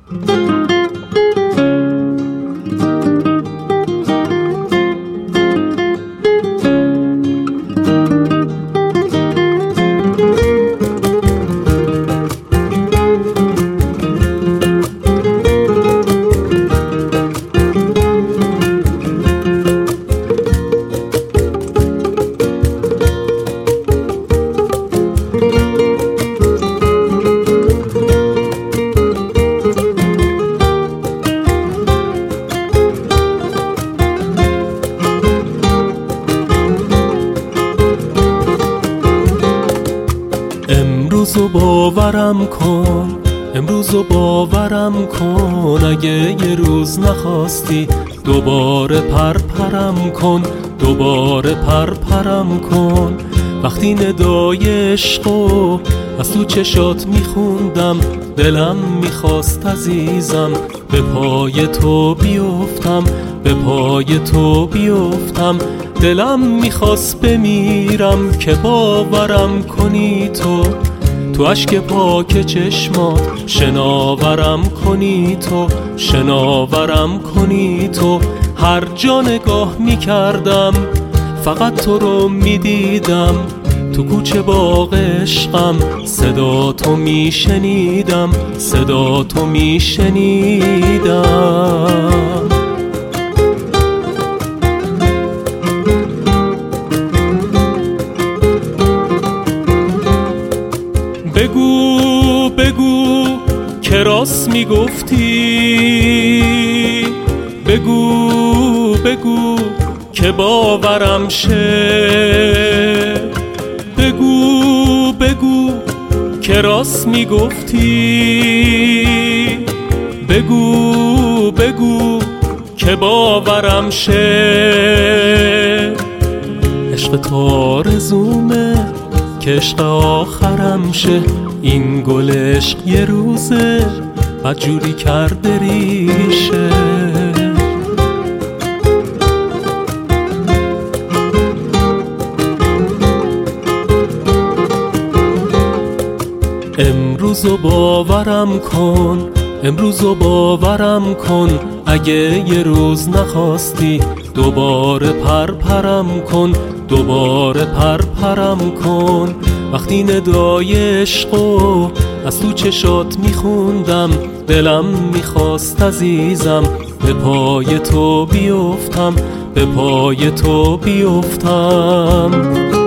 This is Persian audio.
امروزو باورم کن، امروزو باورم کن، اگه یه روز نخواستی دوباره پرپرم کن، دوباره پرپرم کن. وقتی ندای عشقو از تو چشات میخوندم، دلم میخواست عزیزم به پای تو بیفتم، به پای تو بیفتم. دلم میخواست بمیرم که باورم کنی تو اشک پاک چشمات شناورم کنی تو، شناورم کنی تو. هر جا نگاه میکردم فقط تو رو میدیدم، تو کوچه باغ عشقم صدا تو میشنیدم، صدا تو میشنیدم. بگو بگو که راست میگفتی، بگو بگو که باورم شه، بگو بگو که راست میگفتی، بگو بگو که باورم شه. عشق تو آرزومه که عشق آخرم شه، این گل عشق یه روزه بدجوری کرده ریشه. امروزو باورم کن، امروزو باورم کن، اگه یه روز نخواستی دوباره پرپرم کن، دوباره پرپرم کن. وقتی ندای عشقو از تو چشات میخوندم، دلم میخواست عزیزم به پای تو بیفتم، به پای تو بیفتم.